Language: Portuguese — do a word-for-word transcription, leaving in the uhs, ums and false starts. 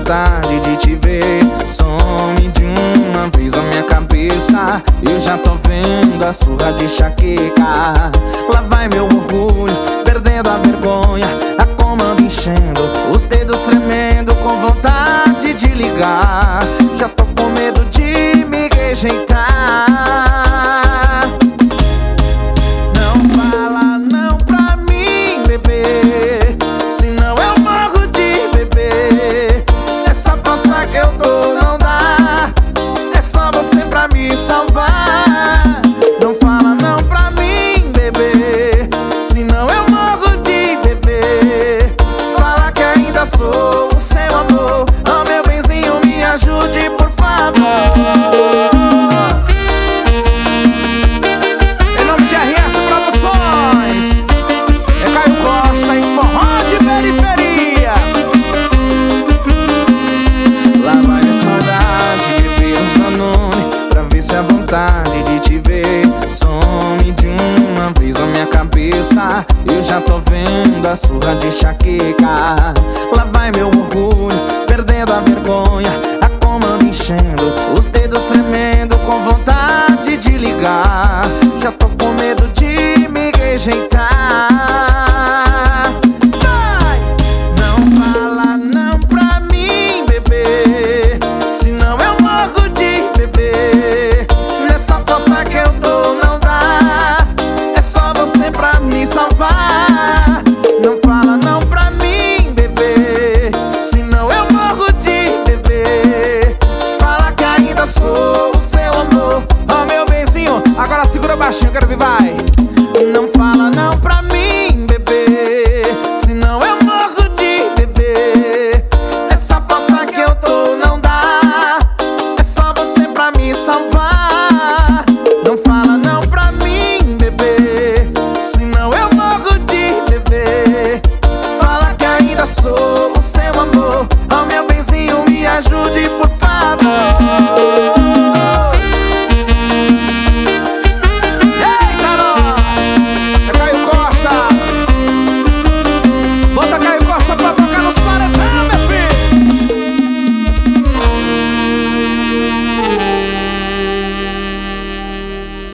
vontade de te ver. Some de uma vez na minha cabeça, eu já tô vendo a surra de enxaqueca. Lá vai meu orgulho, perdendo a vergonha, a comanda enchendo, os dedos tremendo, com vontade de ligar. Já tô com medo de me rejeitar. Não fala não pra mim, bebê, senão eu morro de bebê. Essa força que eu dou não dá, é só você pra me salvar. Não fala não pra mim, bebê, senão eu morro de bebê. Fala que ainda sou o seu amor. Oh, meu benzinho, me ajude, por favor. Em nome de R S Produções, é Caio Costa em forró de periferia. Lá vai a saudade, beber uns Danone, pra ver se a vontade de te ver some de uma vez na minha cabeça, eu já tô vendo a surra de enxaqueca. Lá vai meu orgulho, perdendo a vergonha, a comanda enchendo, os dedos tremendo, com vontade de ligar. Já tô com medo de me rejeitar.